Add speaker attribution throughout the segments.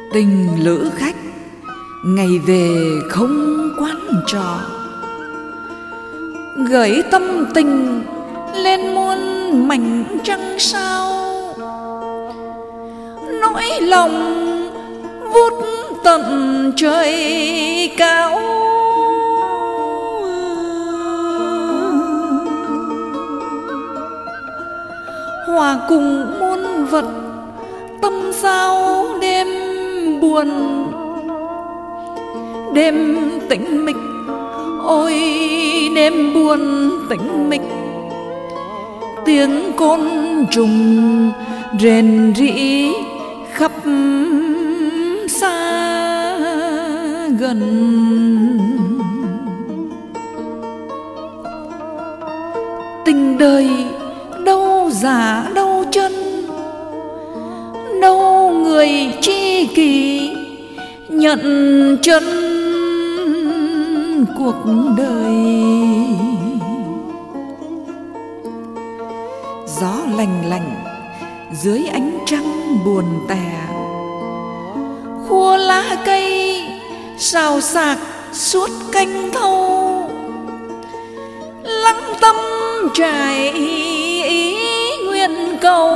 Speaker 1: Tình lữ khách ngày về không quán trọ, gửi tâm tình lên muôn mảnh trăng sao. Nỗi lòng vút tận trời cao, hòa cùng muôn vật tâm sao đêm buồn. Đêm tĩnh mịch, ôi đêm buồn tĩnh mịch, tiếng côn trùng rền rĩ khắp xa gần. Tình đời đâu giả đâu chân, đâu người tri kỷ nhận chân cuộc đời. Gió lành lạnh dưới ánh trăng buồn tẻ, khua lá cây xào xạc suốt canh thâu. Lắng tâm trải ý nguyện cầu,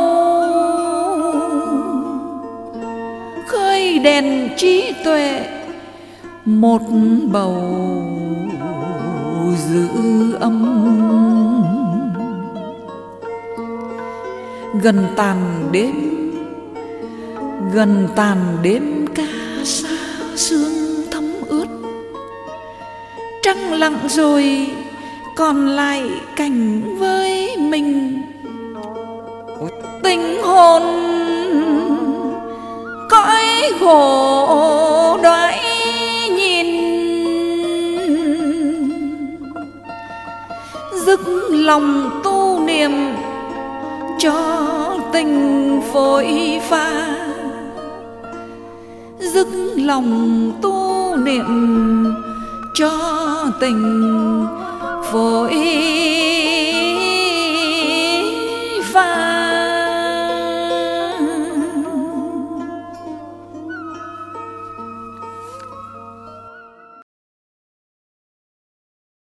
Speaker 1: khơi đèn trí tuệ một bầu giữ âm. Gần tàn đêm ca xa sương thấm ướt, trăng lặng rồi còn lại cảnh với mình. Tình hồn cõi khổ đoái nhìn, dứt lòng tu niệm cho tình phôi pha. Dứt lòng tu niệm cho tình phôi